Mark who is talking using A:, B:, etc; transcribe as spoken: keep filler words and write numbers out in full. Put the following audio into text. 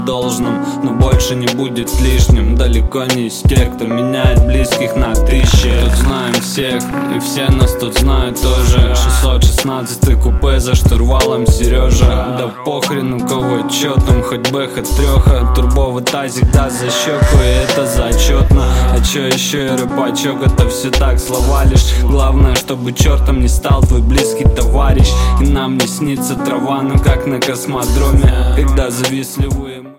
A: должным, но больше не будет лишним. Далеко не из тех, кто меняет близких на тысячи. Тут знаем всех, и все нас тут знают тоже. Шестьсот шестнадцатый купе за штурвалом Сережа. Да похрен у кого чё там, хоть бэ ха трёха. Турбовый тазик даст за щеку, и это зачетно. А чё еще и рэпачок, это все так, слова лишь. Главное, чтобы чертом не стал твой близкий товарищ. И нам не снится трава, ну как на космодроме, когда завистливые